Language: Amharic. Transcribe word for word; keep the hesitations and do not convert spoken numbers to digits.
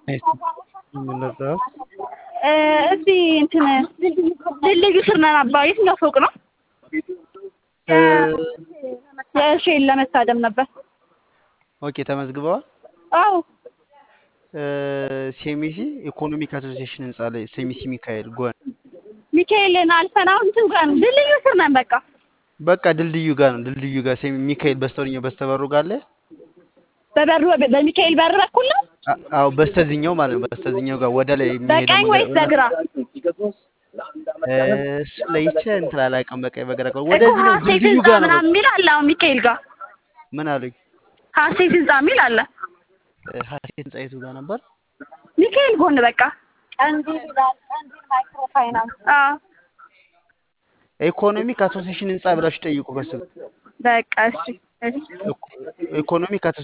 እስቲ ምን ልርዳዎት? እ እስቲ እንትን ድልድዩ ስር ነን አባ። የትኛው ፎቅ ነው? እ የሼል ለመታደም ነበር። ኦኬ ተመዝግበዋል? አዎ እ ሴሚሲ ኢኮኖሚክ አሶሲዬሽን ህንጻ ላይ ሴሚሲ ሚካኤል ጎን ሚካኤልን አልፈን አሁን እንትን ጋር ነው ድልድዩ ስር ነን በቃ። በቃ ድልድዩ ጋር ነው። ድልድዩ ጋር ሴሚ ሚካኤል በስተወኛው በስተበሩ ጋር አለ። በበሩ በሚካኤል በር በኩል ነው። አ- አዎ በስተዚህኛው ማለት ነው። በስተዚህኛው ጋር ወደ ላይ የሚሄደው በቀኝ መንገድ ወይስ በግራ? እ እሱ ለይቼ እንትን አላውቅም። በቃ በግራ ጋር እኮ ወደዚህ ነው። ሀሴት ድልድዩ ህንጻ ጋር ነው። በቃ ምናምን የሚል አለ። አሁን ሚካኤል ጋር ምን አሉኝ? ሀሴት ህንጻ የሚል አለ። እ ሀሴት ህንጻ የቱ ጋር ነበር? ሚካኤል ጎን በቃ ቀንዲል ይላል። ቀንዲል ማይክሮ ፋይናንስ። አዎ ኢኮኖሚክ አሶሲዬሽን ህንጻ ብላችሁ ጠይቁ። በስም በቃ እሺ እሺ ኢኮኖሚክ